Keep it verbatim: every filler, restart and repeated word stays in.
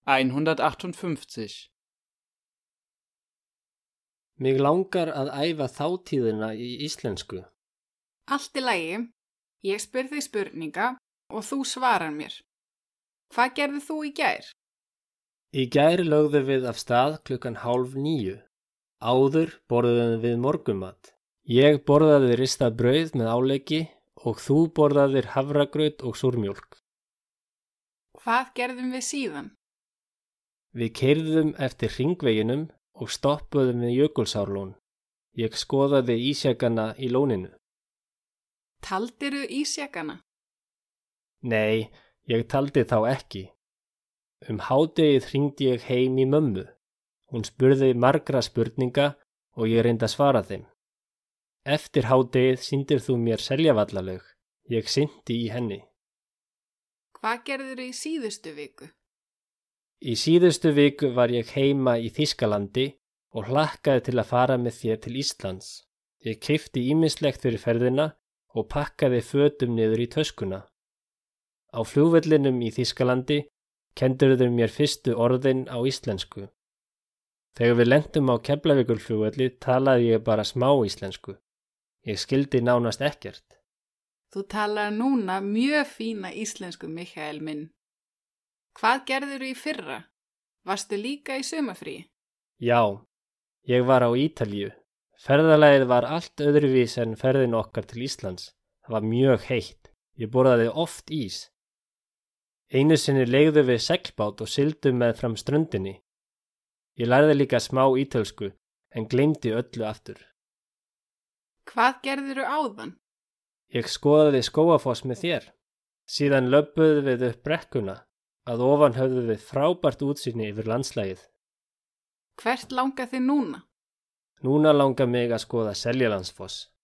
hundratachtundfünfzig. Mig langar að æfa þátíðina í íslensku. Allt í lagi. Ég spyr þig spurninga og þú svarar mér. Hvað gerðir þú í gær? Í gær lögðum við af stað klukkan hálf níu. Áður borðuðum við morgunmat. Ég borðaði ristað brauð með áleggi og þú borðaðir hafragraut og súrmjólk. Hvað gerðum við síðan? Við keyrðum eftir hringveginum og stoppuðum við Jökulsárlón. Ég skoðaði ísjakana í lóninu. Taldirðu ísjakana? Nei, ég taldi þá ekki. Um hádegið hringdi ég heim í mömmu. Hún spurði margra spurninga og ég reyndi að svara þeim. Eftir hádegið sýndir þú mér Seljavallalaug. Ég synti í henni. Hvað gerðirðu í síðustu viku? Í síðustu viku var ég heima í Þýskalandi og hlakkaði til að fara með þér til Íslands. Ég keypti ýmislegt fyrir ferðina og pakkaði fötum niður í töskuna. Á flugvellinum í Þýskalandi kenndirðu mér fyrstu orðin á íslensku. Þegar við lentum á Keflavíkurflugvelli talaði ég bara smá íslensku. Ég skildi nánast ekkert. Þú talar núna mjög fína íslensku, Mikael minn. Hvað gerðirðu í fyrra? Varstu líka í sumarfríi? Já, ég var á Ítalíu. Ferðalagið var allt öðruvís en ferðin okkar til Íslands. Það var mjög heitt. Ég borðaði oft ís. Einu sinni leigðum við seglbát og sigldum með fram ströndinni. Ég lærði líka smá ítölsku en gleymdi öllu aftur. Hvað gerðirðu áðan? Ég skoðaði Skógafoss með þér. Síðan löbbuðum við upp brekkuna. Að ofan höfðum við frábært útsýni yfir landslagið. Hvert langar þig núna? Núna langar mig að skoða Seljalandsfoss.